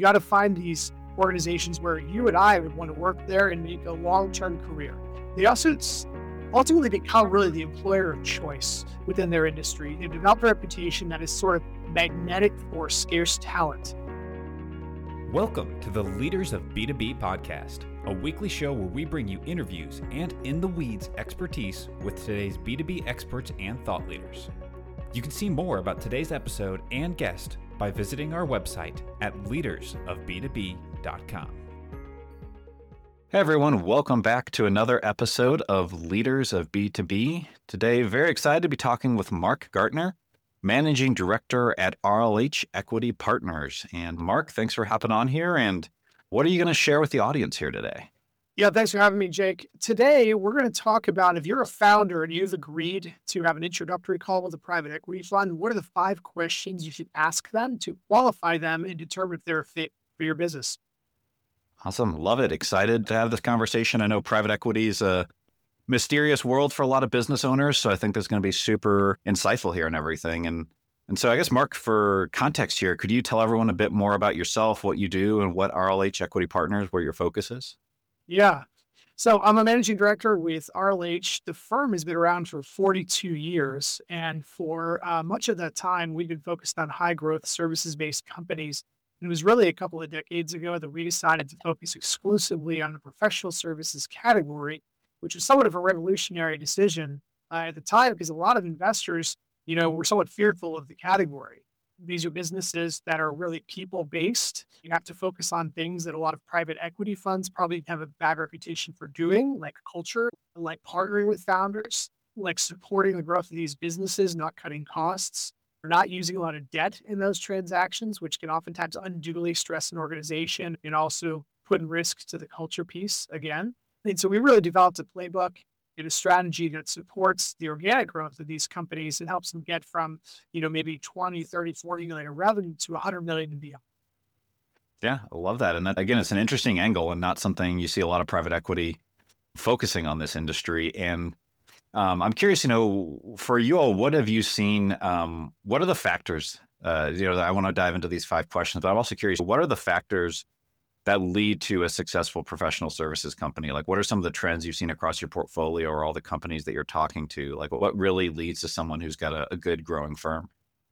You got to find these organizations where you and I would want to work there and make a long-term career. They also ultimately become really the employer of choice within their industry. They develop a reputation that is sort of magnetic for scarce talent. Welcome to the Leaders of B2B podcast, a weekly show where we bring you interviews and in-the-weeds expertise with today's B2B experts and thought leaders. You can see more about today's episode and guest by visiting our website at leadersofb2b.com. Hey everyone, welcome back to another episode of Leaders of B2B. Today, very excited to be talking with Mark Gartner, Managing Director at RLH Equity Partners. And Mark, thanks for hopping on here. And what are you going to share with the audience here today? Yeah, thanks for having me, Jake. Today, we're going to talk about if you're a founder and you've agreed to have an introductory call with a private equity fund, what are the 5 questions you should ask them to qualify them and determine if they're a fit for your business? Awesome. Love it. Excited to have this conversation. I know private equity is a mysterious world for a lot of business owners, so I think this is going to be super insightful here and everything. And so I guess, Mark, for context here, could you tell everyone a bit more about yourself, what you do, and what RLH Equity Partners, where your focus is? Yeah. So I'm a managing director with RLH. The firm has been around for 42 years. And for much of that time, we've been focused on high growth services-based companies. And it was really a couple of decades ago that we decided to focus exclusively on the professional services category, which was somewhat of a revolutionary decision at the time because a lot of investors, were somewhat fearful of the category. These are businesses that are really people-based. You have to focus on things that a lot of private equity funds probably have a bad reputation for doing, like culture, like partnering with founders, like supporting the growth of these businesses, not cutting costs, or not using a lot of debt in those transactions, which can oftentimes unduly stress an organization and also put in risk to the culture piece again. And so we really developed a playbook and a strategy that supports the organic growth of these companies and helps them get from, maybe 20, 30, 40 million in revenue to 100 million and beyond. Yeah, I love that. And that, again, it's an interesting angle and not something you see a lot of private equity focusing on this industry. And I'm curious, for you all, what have you seen? What are the factors? I want to dive into these 5 questions, but I'm also curious, what are the factors that lead to a successful professional services company? Like, what are some of the trends you've seen across your portfolio or all the companies that you're talking to? Like, what really leads to someone who's got a good growing firm?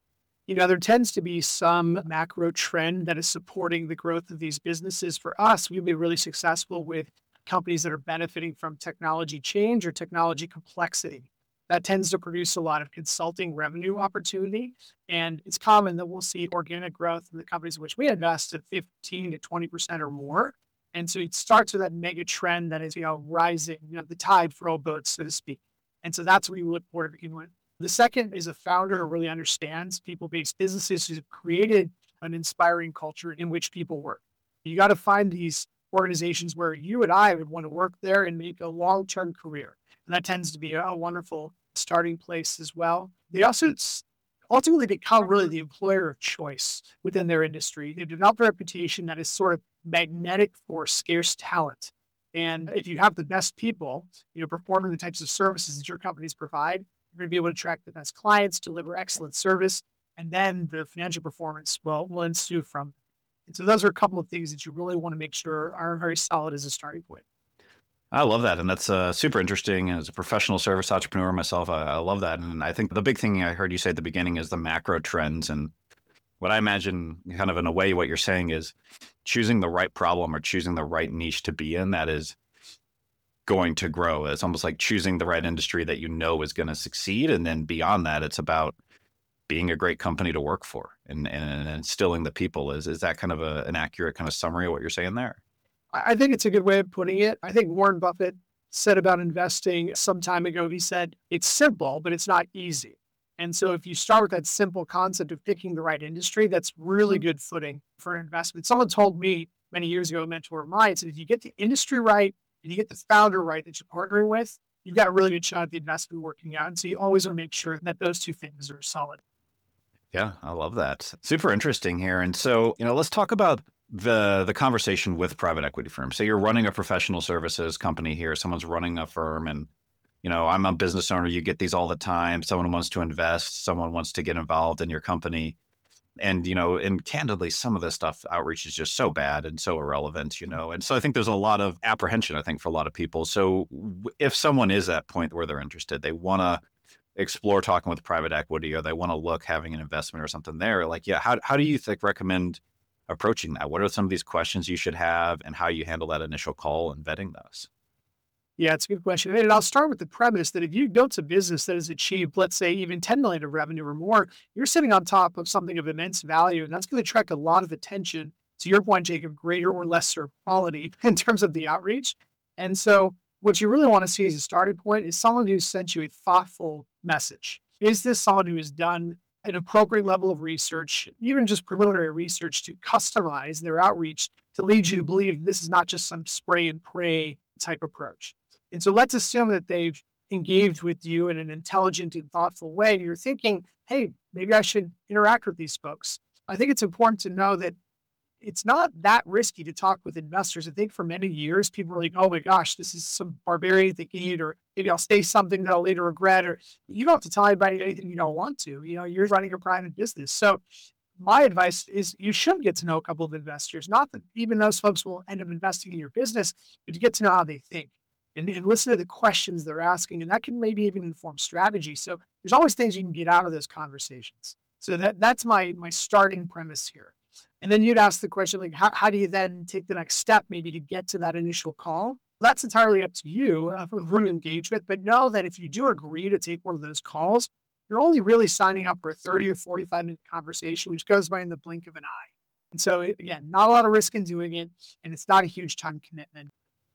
There tends to be some macro trend that is supporting the growth of these businesses. For us, we've been really successful with companies that are benefiting from technology change or technology complexity. That tends to produce a lot of consulting revenue opportunity. And it's common that we'll see organic growth in the companies in which we invest at 15 to 20% or more. And so it starts with that mega trend that is, rising, the tide for all boats, so to speak. And so that's what we look for to begin with. The second is a founder who really understands people-based businesses who have created an inspiring culture in which people work. You got to find these organizations where you and I would want to work there and make a long-term career. And that tends to be a wonderful starting place as well. They also ultimately become really the employer of choice within their industry. They develop a reputation that is sort of magnetic for scarce talent. And if you have the best people, performing the types of services that your companies provide, you're going to be able to attract the best clients, deliver excellent service, and then the financial performance will ensue from it. And so those are a couple of things that you really want to make sure are very solid as a starting point. I love that. And that's super interesting. As a professional service entrepreneur myself, I love that. And I think the big thing I heard you say at the beginning is the macro trends. And what I imagine kind of in a way, what you're saying is choosing the right problem or choosing the right niche to be in that is going to grow. It's almost like choosing the right industry that is going to succeed. And then beyond that, it's about being a great company to work for and instilling the people. Is that kind of an accurate kind of summary of what you're saying there? I think it's a good way of putting it. I think Warren Buffett said about investing some time ago, he said, it's simple, but it's not easy. And so if you start with that simple concept of picking the right industry, that's really good footing for an investment. Someone told me many years ago, a mentor of mine, said if you get the industry right and you get the founder right that you're partnering with, you've got a really good shot at the investment working out. And so you always want to make sure that those 2 things are solid. Yeah, I love that. Super interesting here. And so, let's talk about the conversation with private equity firms. So you're running a professional services company here. Someone's running a firm and, I'm a business owner. You get these all the time. Someone wants to invest. Someone wants to get involved in your company. And, and candidly, some of this stuff outreach is just so bad and so irrelevant, And so I think there's a lot of apprehension, I think, for a lot of people. So if someone is at a point where they're interested, they want to explore talking with private equity, or they want to look having an investment or something there, like, yeah, how do you recommend approaching that? What are some of these questions you should have, and how you handle that initial call and vetting those? Yeah, it's a good question. And I'll start with the premise that if you built a business that has achieved, let's say, even 10 million of revenue or more, you're sitting on top of something of immense value. And that's going to attract a lot of attention, to your point, Jacob, greater or lesser quality in terms of the outreach. And so what you really want to see as a starting point is someone who's sent you a thoughtful message. Is this someone who has done an appropriate level of research, even just preliminary research, to customize their outreach to lead you to believe this is not just some spray and pray type approach? And so let's assume that they've engaged with you in an intelligent and thoughtful way. You're thinking, hey, maybe I should interact with these folks. I think it's important to know that it's not that risky to talk with investors. I think for many years, people were like, oh my gosh, this is some barbarian thinking, or maybe I'll say something that I'll later regret, or you don't have to tell anybody anything you don't want to. You're running a private business. So my advice is you should get to know a couple of investors, not that even those folks will end up investing in your business, but to get to know how they think. And listen to the questions they're asking, and that can maybe even inform strategy. So there's always things you can get out of those conversations. So that's my starting premise here. And then you'd ask the question, like, how do you then take the next step, maybe to get to that initial call? That's entirely up to you for who to engage with. But know that if you do agree to take one of those calls, you're only really signing up for a 30 or 45-minute conversation, which goes by in the blink of an eye. And so, again, not a lot of risk in doing it, and it's not a huge time commitment.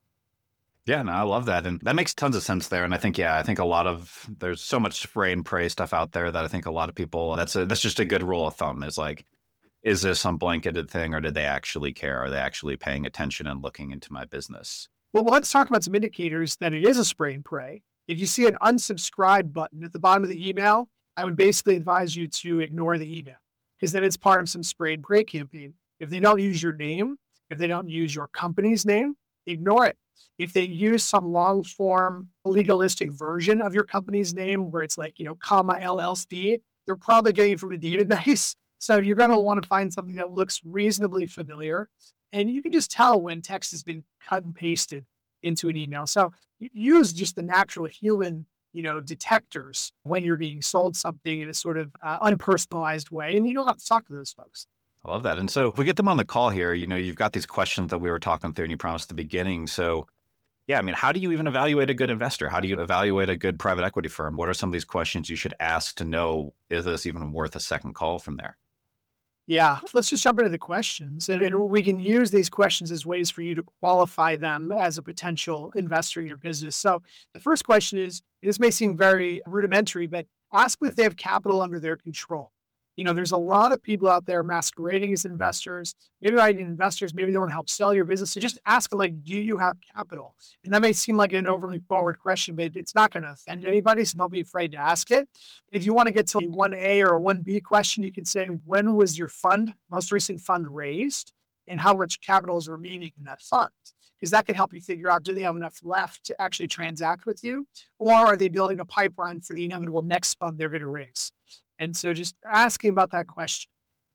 Yeah, no, I love that. And that makes tons of sense there. And I think there's so much spray and pray stuff out there that I think a lot of people, that's just a good rule of thumb, is like, is this some blanketed thing, or did they actually care? Are they actually paying attention and looking into my business? Well, let's talk about some indicators that it is a spray and pray. If you see an unsubscribe button at the bottom of the email, I would basically advise you to ignore the email, because then it's part of some spray and pray campaign. If they don't use your name, if they don't use your company's name, ignore it. If they use some long form legalistic version of your company's name where it's like, comma LLC, they're probably getting it from a database. So you're going to want to find something that looks reasonably familiar. And you can just tell when text has been cut and pasted into an email. So use just the natural human, detectors when you're being sold something in a sort of unpersonalized way. And you don't have to talk to those folks. I love that. And so if we get them on the call here, you've got these questions that we were talking through and you promised at the beginning. So yeah, I mean, how do you even evaluate a good investor? How do you evaluate a good private equity firm? What are some of these questions you should ask to know, is this even worth a second call from there? Yeah, let's just jump into the questions. And we can use these questions as ways for you to qualify them as a potential investor in your business. So the first question is, this may seem very rudimentary, but ask if they have capital under their control. There's a lot of people out there masquerading as investors. Maybe not even investors, maybe they want to help sell your business. So just ask them, like, do you have capital? And that may seem like an overly forward question, but it's not going to offend anybody. So don't be afraid to ask it. If you want to get to a 1A or a 1B question, you can say, when was your most recent fund raised? And how much capital is remaining in that fund? Because that can help you figure out, do they have enough left to actually transact with you? Or are they building a pipeline for the inevitable next fund they're going to raise? And so just asking about that question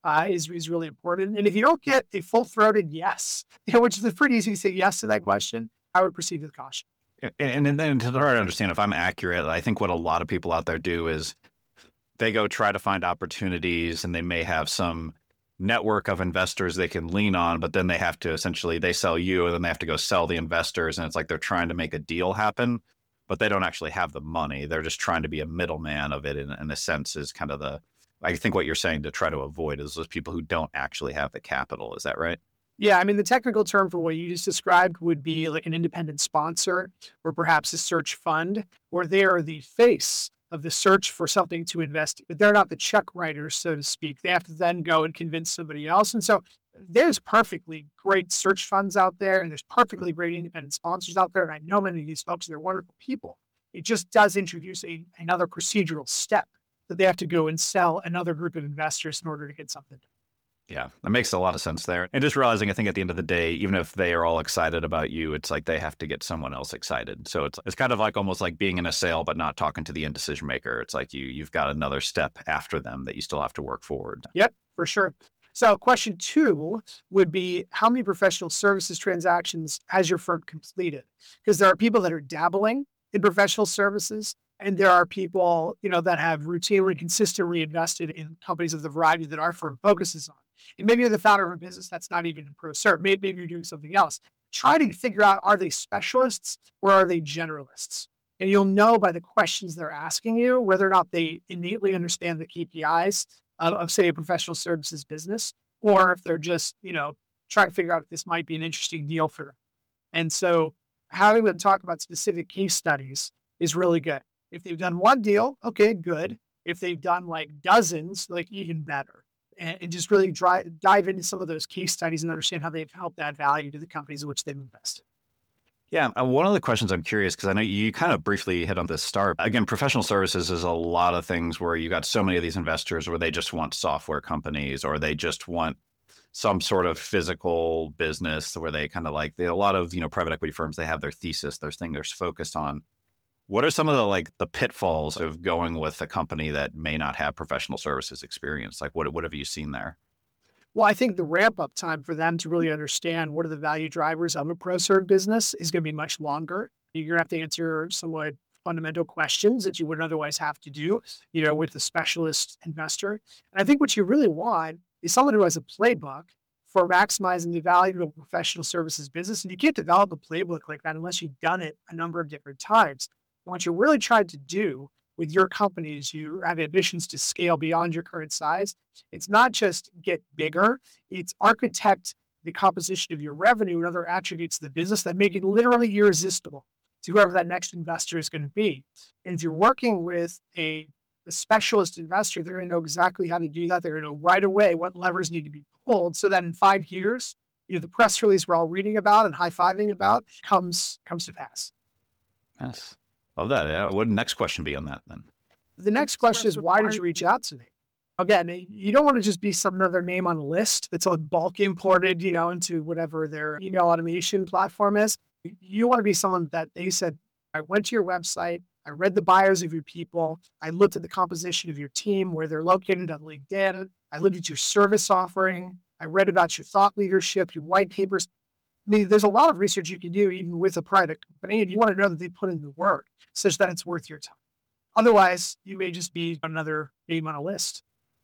is really important. And if you don't get a full-throated yes, which is pretty easy to say yes to that question, I would proceed with caution. And then to try to understand if I'm accurate, I think what a lot of people out there do is they go try to find opportunities, and they may have some network of investors they can lean on, but then they have to they sell you, and then they have to go sell the investors. And it's like they're trying to make a deal happen, but they don't actually have the money. They're just trying to be a middleman of it, in a sense, is kind of I think what you're saying to try to avoid is those people who don't actually have the capital. Is that right? Yeah, I mean, the technical term for what you just described would be like an independent sponsor, or perhaps a search fund, or they are the face of the search for something to invest in, but they're not the check writers, so to speak. They have to then go and convince somebody else. And so there's perfectly great search funds out there, and there's perfectly great independent sponsors out there. And I know many of these folks, they're wonderful people. It just does introduce another procedural step that they have to go and sell another group of investors in order to get something. Yeah, that makes a lot of sense there. And just realizing, I think at the end of the day, even if they are all excited about you, it's like they have to get someone else excited. So it's kind of like almost like being in a sale, but not talking to the end decision maker. It's like you've got another step after them that you still have to work forward. Yep, for sure. So question 2 would be, how many professional services transactions has your firm completed? Because there are people that are dabbling in professional services, and there are people, that have routinely, consistently invested in companies of the variety that our firm focuses on. And maybe you're the founder of a business that's not even in pro serve. Maybe you're doing something else. Try to figure out, are they specialists or are they generalists? And you'll know by the questions they're asking you whether or not they innately understand the KPIs of say, a professional services business, or if they're just, trying to figure out if this might be an interesting deal for them. And so having them talk about specific case studies is really good. If they've done one deal, okay, good. If they've done like dozens, like even better. And just really dive into some of those case studies and understand how they've helped add value to the companies in which they've invested. Yeah. One of the questions I'm curious, because I know you kind of briefly hit on this start. Again, professional services is a lot of things where you got so many of these investors where they just want software companies or they just want some sort of physical business where they kind of like a lot of, private equity firms, they have their thesis, their thing they're focused on. What are some of the pitfalls of going with a company that may not have professional services experience? Like what have you seen there? Well, I think the ramp up time for them to really understand what are the value drivers of a pro serve business is going to be much longer. You're going to have to answer somewhat fundamental questions that you wouldn't otherwise have to do, with a specialist investor. And I think what you really want is someone who has a playbook for maximizing the value of a professional services business. And you can't develop a playbook like that unless you've done it a number of different times. And what you're really trying to do with your company is you have ambitions to scale beyond your current size. It's not just get bigger, it's architect the composition of your revenue and other attributes of the business that make it literally irresistible to whoever that next investor is going to be. And if you're working with a specialist investor, they're going to know exactly how to do that. They're going to know right away what levers need to be pulled so that in 5 years, the press release we're all reading about and high-fiving about comes to pass. Yes. Love that. Yeah. What would the next question be on that then? The next question is, why did you reach out to me? Again, you don't want to just be some other name on a list that's like bulk imported, into whatever their email automation platform is. You want to be someone that they said, I went to your website, I read the bios of your people, I looked at the composition of your team, where they're located on LinkedIn, I looked at your service offering, I read about your thought leadership, your white papers. I mean, there's a lot of research you can do even with a private company, and you want to know that they put in the work such that it's worth your time. Otherwise, you may just be another name on a list.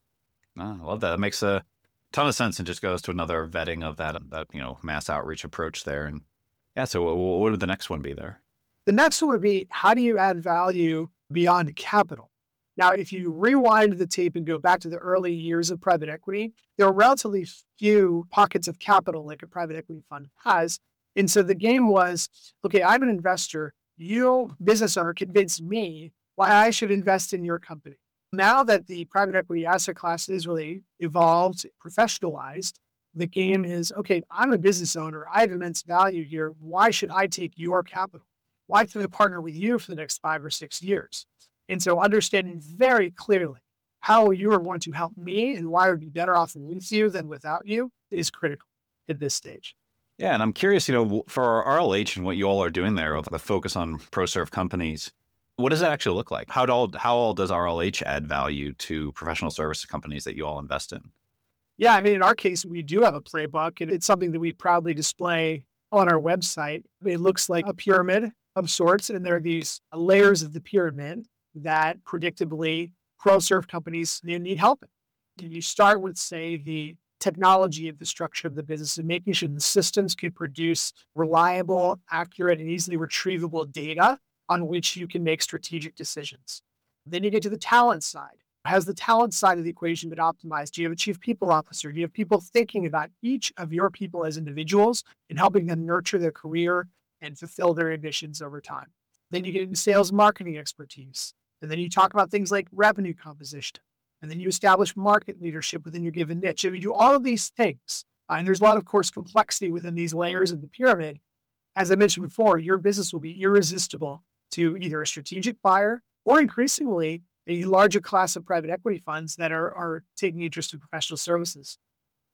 Oh, I love that. That makes a ton of sense and just goes to another vetting of that mass outreach approach there. And yeah, so what would the next one be there? The next one would be, how do you add value beyond capital? Now, if you rewind the tape and go back to the early years of private equity, there are relatively few pockets of capital like a private equity fund has. And so the game was, okay, I'm an investor. You, business owner, convinced me why I should invest in your company. Now that the private equity asset class is really evolved, professionalized, the game is, okay, I'm a business owner. I have immense value here. Why should I take your capital? Why should I partner with you for the next 5 or 6 years? And so understanding very clearly how you are going to help me and why I would be better off with you than without you is critical at this stage. Yeah. And I'm curious, for RLH and what you all are doing there with the focus on pro-serve companies, what does that actually look like? How all does RLH add value to professional services companies that you all invest in? Yeah, I mean, in our case, we do have a playbook, and it's something that we proudly display on our website. It looks like a pyramid of sorts, and there are these layers of the pyramid that predictably pro-serve companies need help in. You start with, say, the technology infrastructure of the business and making sure the systems can produce reliable, accurate, and easily retrievable data on which you can make strategic decisions. Then you get to the talent side. Has the talent side of the equation been optimized? Do you have a chief people officer? Do you have people thinking about each of your people as individuals and helping them nurture their career and fulfill their ambitions over time? Then you get into sales marketing expertise. And then you talk about things like revenue composition. And then you establish market leadership within your given niche. And you do all of these things. And there's a lot, of course, complexity within these layers of the pyramid. As I mentioned before, your business will be irresistible to either a strategic buyer or increasingly a larger class of private equity funds that are taking interest in professional services.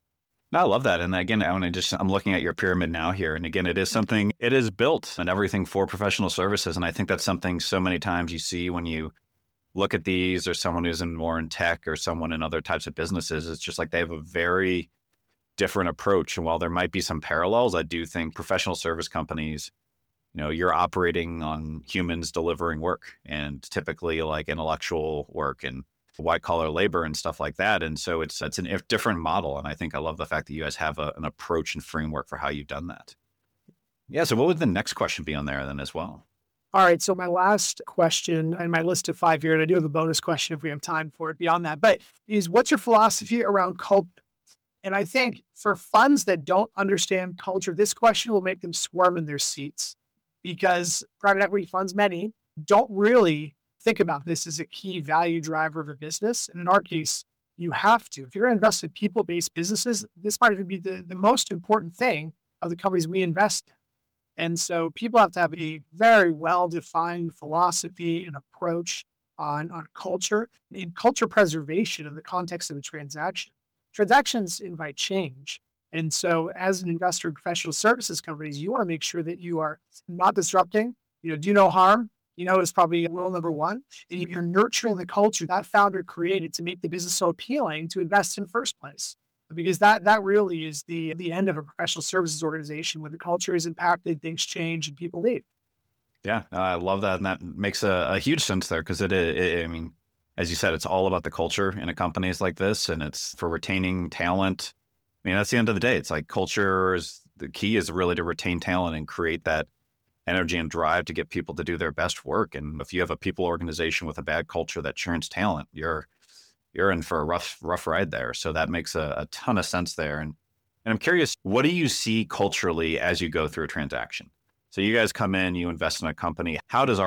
No, I love that. And again, I'm looking at your pyramid now here. And again, it is built and everything for professional services. And I think that's something so many times you see when you look at these, or someone who's more in tech or someone in other types of businesses. It's just like they have a very different approach. And while there might be some parallels, I do think professional service companies, you're operating on humans delivering work, and typically like intellectual work and white collar labor and stuff like that. And so it's a different model. And I think I love the fact that you guys have an approach and framework for how you've done that. Yeah. So what would the next question be on there then as well? All right. So my last question in my list of 5 here, and I do have a bonus question if we have time for it beyond that, but is what's your philosophy around culture? And I think for funds that don't understand culture, this question will make them squirm in their seats, because private equity funds, many, don't really think about this as a key value driver of a business. And in our case, you have to. If you're going to invest in people-based businesses, this might even be the most important thing of the companies we invest in. And so people have to have a very well-defined philosophy and approach on culture and culture preservation in the context of a transaction. Transactions invite change. And so as an investor in professional services companies, you want to make sure that you are not disrupting, do no harm, is probably rule number one. And you're nurturing the culture that founder created to make the business so appealing to invest in the first place. Because that really is the end of a professional services organization. When the culture is impacted, things change and people leave. Yeah, I love that. And that makes a huge sense there, because I mean, as you said, it's all about the culture in a companies like this, and it's for retaining talent. I mean, that's the end of the day. It's like the key is really to retain talent and create that energy and drive to get people to do their best work. And if you have a people organization with a bad culture that churns talent, you're in for a rough ride there. So that makes a ton of sense there. And I'm curious, what do you see culturally as you go through a transaction? So you guys come in, you invest in a company. How do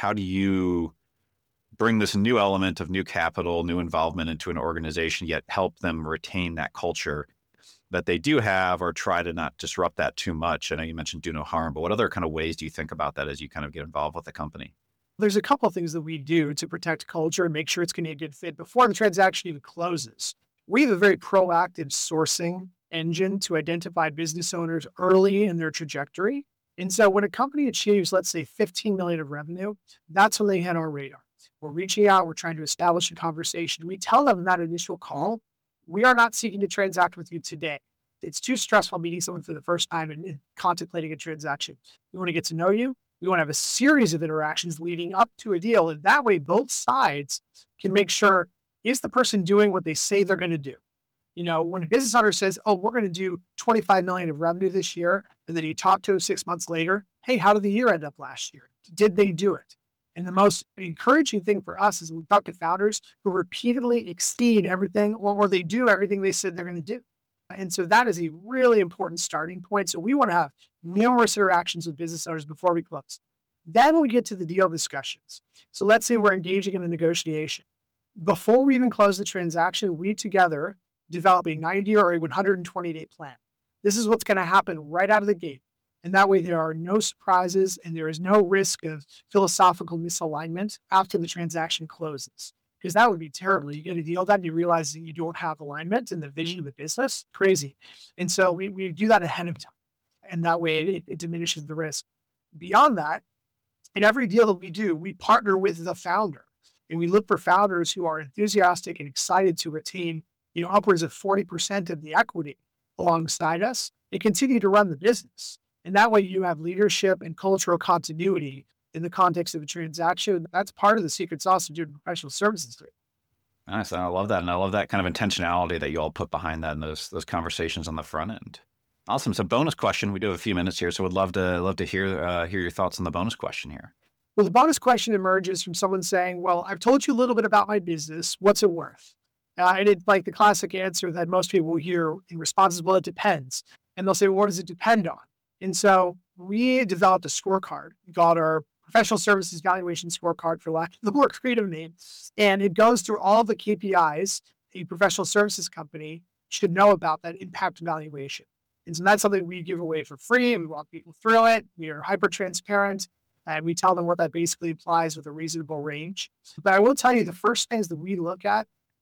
you bring this new element of new capital, new involvement into an organization, yet help them retain that culture that they do have, or try to not disrupt that too much? I know you mentioned do no harm, but what other kind of ways do you think about that as you kind of get involved with the company? There's a couple of things that we do to protect culture and make sure it's going to be a good fit before the transaction even closes. We have a very proactive sourcing engine to identify business owners early in their trajectory. And so when a company achieves, let's say, 15 million of revenue, that's when they hit our radar. We're reaching out, we're trying to establish a conversation. We tell them in that initial call, we are not seeking to transact with you today. It's too stressful meeting someone for the first time and contemplating a transaction. We want to get to know you. We want to have a series of interactions leading up to a deal. And that way, both sides can make sure, is the person doing what they say they're going to do? When a business owner says, oh, we're going to do 25 million of revenue this year, and then you talk to them 6 months later, hey, how did the year end up last year? Did they do it? And the most encouraging thing for us is we talk to founders who repeatedly exceed everything, or they do everything they said they're going to do. And so that is a really important starting point. So we want to have numerous interactions with business owners before we close. Then we get to the deal discussions. So let's say we're engaging in a negotiation. Before we even close the transaction, we together develop a 90 or a 120-day plan. This is what's going to happen right out of the gate. And that way there are no surprises and there is no risk of philosophical misalignment after the transaction closes. Because that would be terrible. You get a deal done, you realize that you don't have alignment in the vision of the business. Crazy. And so we do that ahead of time. And that way it diminishes the risk. Beyond that, in every deal that we do, we partner with the founder. And we look for founders who are enthusiastic and excited to retain, upwards of 40% of the equity alongside us and continue to run the business. And that way you have leadership and cultural continuity in the context of a transaction. That's part of the secret sauce of doing professional services. Nice. I love that. And I love that kind of intentionality that you all put behind that in those conversations on the front end. Awesome. So bonus question. We do have a few minutes here, so would love to hear your thoughts on the bonus question here. Well, the bonus question emerges from someone saying, well, I've told you a little bit about my business. What's it worth? And it's like the classic answer that most people will hear in response is, well, it depends. And they'll say, well, what does it depend on? And so we developed a scorecard called our Professional Services Valuation Scorecard, for lack of the more creative name. And it goes through all the KPIs a professional services company should know about that impact valuation. And so that's something we give away for free, and we walk people through it. We are hyper transparent, and we tell them what that basically implies with a reasonable range. But I will tell you, the first things that we look at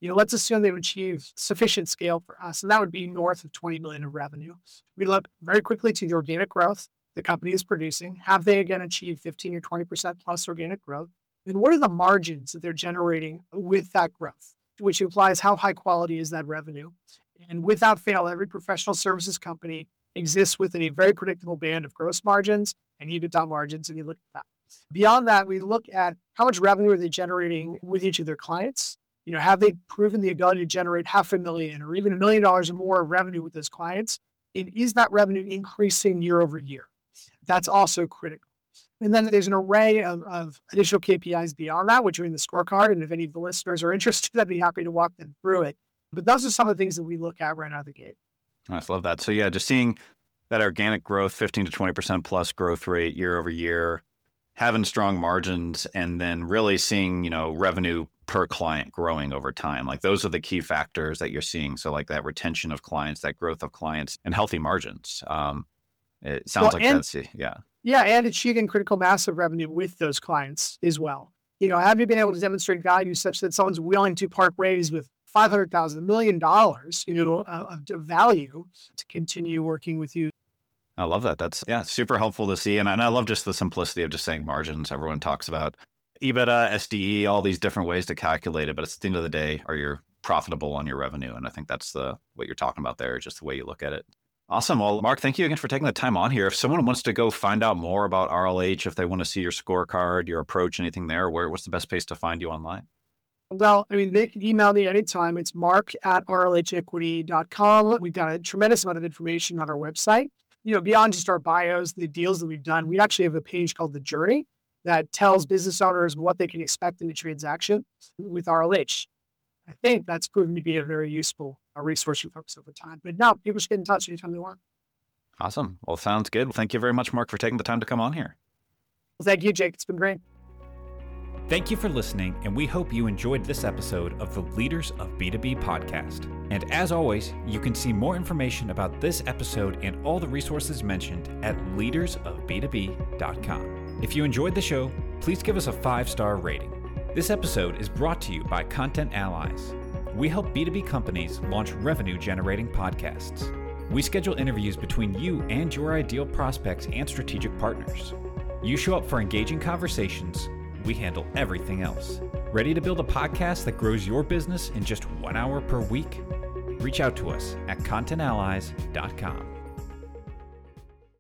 Let's assume they've achieved sufficient scale for us, and that would be north of 20 million of revenue. We look very quickly to the organic growth the company is producing. Have they again achieved 15 or 20% plus organic growth? And what are the margins that they're generating with that growth, which implies how high quality is that revenue? And without fail, every professional services company exists within a very predictable band of gross margins and EBITDA margins, and you look at that. Beyond that, we look at how much revenue are they generating with each of their clients. Have they proven the ability to generate $500,000 or even $1 million or more of revenue with those clients? And is that revenue increasing year over year? That's also critical. And then there's an array of additional KPIs beyond that, which are in the scorecard. And if any of the listeners are interested, I'd be happy to walk them through it. But those are some of the things that we look at right out of the gate. I love that. So yeah, just seeing that organic growth, 15 to 20% plus growth rate year over year, having strong margins, and then really seeing, revenue per client growing over time. Like those are the key factors that you're seeing. So like that retention of clients, that growth of clients, and healthy margins. It sounds yeah. Yeah, and achieving critical mass of revenue with those clients as well. Have you been able to demonstrate value such that someone's willing to part ways with $500,000, $1 million, of value to continue working with you? I love that. That's super helpful to see. And I love just the simplicity of just saying margins. Everyone talks about EBITDA, SDE, all these different ways to calculate it. But at the end of the day, are you profitable on your revenue? And I think that's what you're talking about there, just the way you look at it. Awesome. Well, Mark, thank you again for taking the time on here. If someone wants to go find out more about RLH, if they want to see your scorecard, your approach, anything there, what's the best place to find you online? Well, they can email me anytime. It's mark@rlhequity.com. We've got a tremendous amount of information on our website. Beyond just our bios, the deals that we've done, we actually have a page called The Journey that tells business owners what they can expect in a transaction with RLH. I think that's proven to be a very useful resource for folks over time. But now people should get in touch anytime they want. Awesome. Well, sounds good. Well, thank you very much, Mark, for taking the time to come on here. Well, thank you, Jake. It's been great. Thank you for listening, and we hope you enjoyed this episode of the Leaders of B2B podcast. And as always, you can see more information about this episode and all the resources mentioned at leadersofb2b.com. If you enjoyed the show, please give us a 5-star rating. This episode is brought to you by Content Allies. We help B2B companies launch revenue-generating podcasts. We schedule interviews between you and your ideal prospects and strategic partners. You show up for engaging conversations. We handle everything else. Ready to build a podcast that grows your business in just 1 hour per week? Reach out to us at contentallies.com.